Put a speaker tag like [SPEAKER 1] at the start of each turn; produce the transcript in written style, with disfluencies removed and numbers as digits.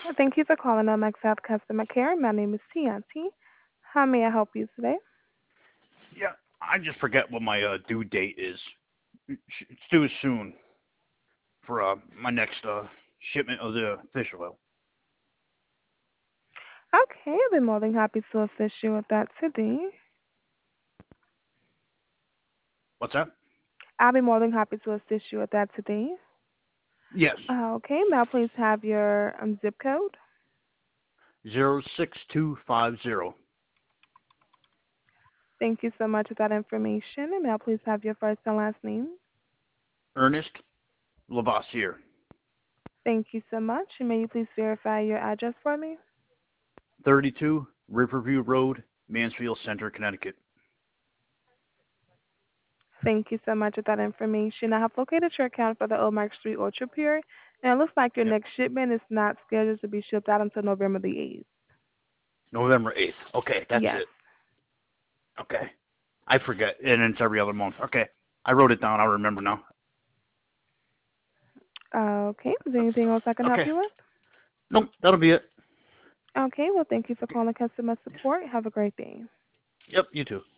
[SPEAKER 1] Thank you for calling Amex South Customer Care. My name is Tianti. How may I help you today?
[SPEAKER 2] Yeah, I just forget what my due date is. It's due soon for my next shipment of the fish oil.
[SPEAKER 1] Okay, I'll be more than happy to assist you with that today.
[SPEAKER 2] What's that?
[SPEAKER 1] I'll be more than happy to assist you with that today.
[SPEAKER 2] Yes,
[SPEAKER 1] Okay, now please have your zip code.
[SPEAKER 2] 06250.
[SPEAKER 1] Thank you so much for that information. And now please have your first and last name.
[SPEAKER 2] Ernest Lavoisier,
[SPEAKER 1] Thank you so much. And may you please verify your address for me?
[SPEAKER 2] 32 Riverview Road, Mansfield Center, Connecticut.
[SPEAKER 1] Thank you so much for that information. I have located your account for the Omark Street Orchard Pier, and it looks like your
[SPEAKER 2] Yep,
[SPEAKER 1] next shipment is not scheduled to be shipped out until November the 8th.
[SPEAKER 2] November 8th. Okay, that's
[SPEAKER 1] Yes.
[SPEAKER 2] it. Okay. I forget, and it's every other month. Okay, I wrote it down. I remember now.
[SPEAKER 1] Okay. Is there anything else I can help
[SPEAKER 2] Okay.
[SPEAKER 1] you with?
[SPEAKER 2] Nope, that'll be it.
[SPEAKER 1] Okay. Well, thank you for calling customer support. Have a great day.
[SPEAKER 2] Yep, you too.